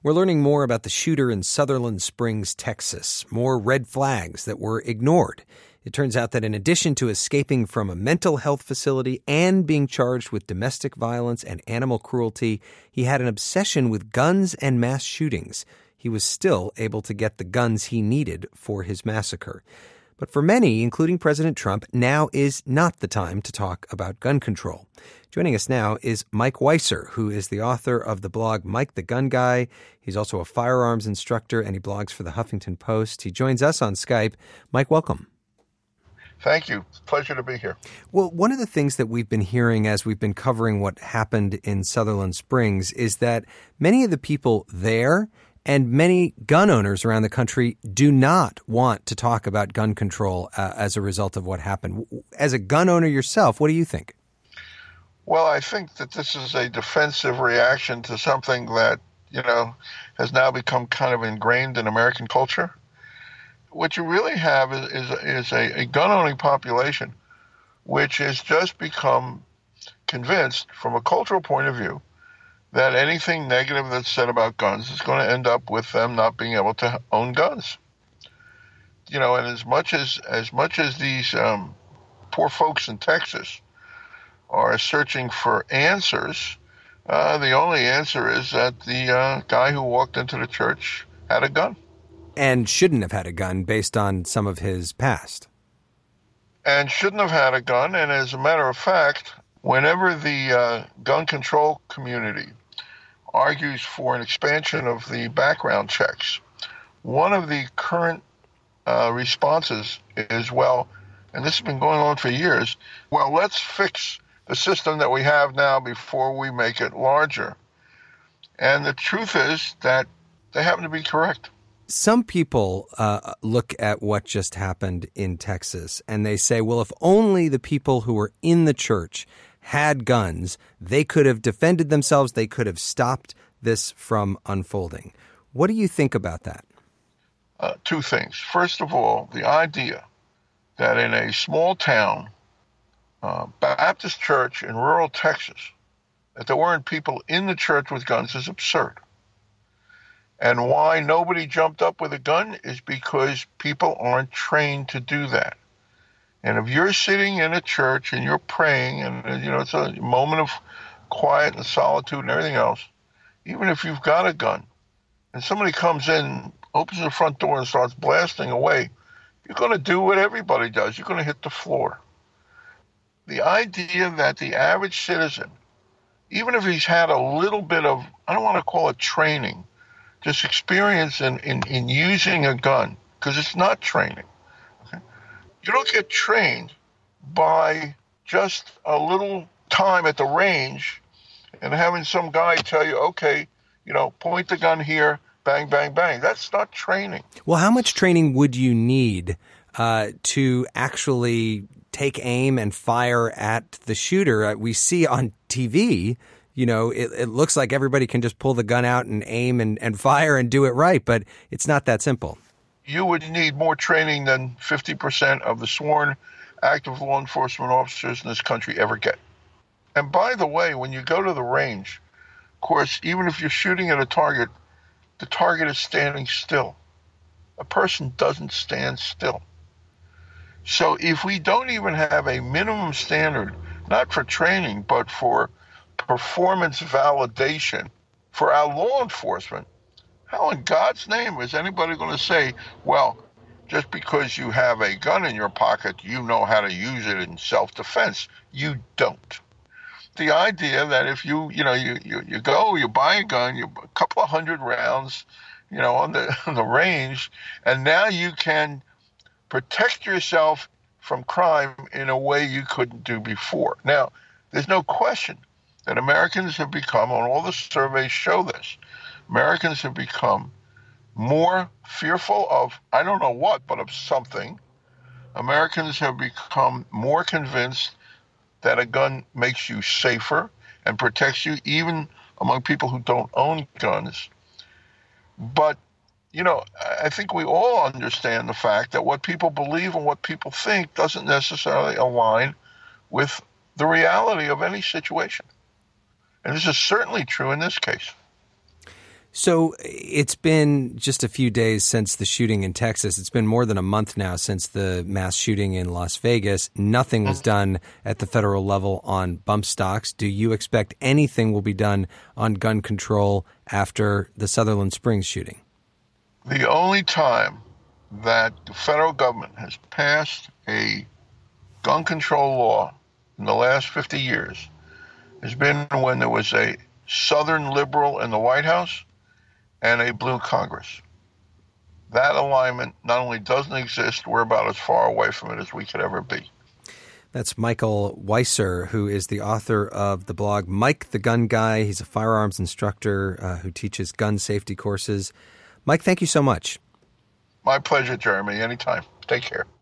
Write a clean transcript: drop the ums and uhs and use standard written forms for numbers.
We're learning more about the shooter in Sutherland Springs, Texas, more red flags that were ignored. It turns out that in addition to escaping from a mental health facility and being charged with domestic violence and animal cruelty, he had an obsession with guns and mass shootings. He was still able to get the guns he needed for his massacre. But for many, including President Trump, now is not the time to talk about gun control. Joining us now is Mike Weiser, who is the author of the blog Mike the Gun Guy. He's also a firearms instructor, and he blogs for the Huffington Post. He joins us on Skype. Mike, welcome. Thank you. Pleasure to be here. Well, one of the things that we've been hearing as we've been covering what happened in Sutherland Springs is that many of the people there and many gun owners around the country do not want to talk about gun control as a result of what happened. As a gun owner yourself, what do you think? Well, I think that this is a defensive reaction to something that, has now become kind of ingrained in American culture. What you really have is a gun-owning population which has just become convinced from a cultural point of view that anything negative that's said about guns is going to end up with them not being able to own guns. And as much as these poor folks in Texas are searching for answers, the only answer is that the guy who walked into the church had a gun. And shouldn't have had a gun based on some of his past. And shouldn't have had a gun. And as a matter of fact, whenever the gun control community argues for an expansion of the background checks, one of the current responses is, well, and this has been going on for years, well, let's fix the system that we have now before we make it larger. And the truth is that they happen to be correct. Some people look at what just happened in Texas and they say, well, if only the people who were in the church had guns, they could have defended themselves, they could have stopped this from unfolding. What do you think about that? Two things. First of all, the idea that in a small town, Baptist church in rural Texas, that there weren't people in the church with guns is absurd. And why nobody jumped up with a gun is because people aren't trained to do that. And if you're sitting in a church and you're praying and, it's a moment of quiet and solitude and everything else, even if you've got a gun and somebody comes in, opens the front door and starts blasting away, you're going to do what everybody does. You're going to hit the floor. The idea that the average citizen, even if he's had a little bit of, I don't want to call it training, just experience in using a gun, because it's not training. You don't get trained by just a little time at the range and having some guy tell you, okay, point the gun here, bang, bang, bang. That's not training. Well, how much training would you need to actually take aim and fire at the shooter? We see on TV, it looks like everybody can just pull the gun out and aim and fire and do it right, but it's not that simple. You would need more training than 50% of the sworn active law enforcement officers in this country ever get. And by the way, when you go to the range, of course, even if you're shooting at a target, the target is standing still. A person doesn't stand still. So if we don't even have a minimum standard, not for training, but for performance validation for our law enforcement, how in God's name is anybody going to say, well, just because you have a gun in your pocket, you know how to use it in self-defense? You don't. The idea that if you go, you buy a gun, a couple of hundred rounds, on the range, and now you can protect yourself from crime in a way you couldn't do before. Now, there's no question that Americans have become, and all the surveys show this, Americans have become more fearful of, I don't know what, but of something. Americans have become more convinced that a gun makes you safer and protects you, even among people who don't own guns. But, I think we all understand the fact that what people believe and what people think doesn't necessarily align with the reality of any situation. And this is certainly true in this case. So it's been just a few days since the shooting in Texas. It's been more than a month now since the mass shooting in Las Vegas. Nothing was done at the federal level on bump stocks. Do you expect anything will be done on gun control after the Sutherland Springs shooting? The only time that the federal government has passed a gun control law in the last 50 years has been when there was a Southern liberal in the White House and a blue Congress. That alignment not only doesn't exist, we're about as far away from it as we could ever be. That's Michael Weiser, who is the author of the blog Mike the Gun Guy. He's a firearms instructor who teaches gun safety courses. Mike, thank you so much. My pleasure, Jeremy. Anytime. Take care.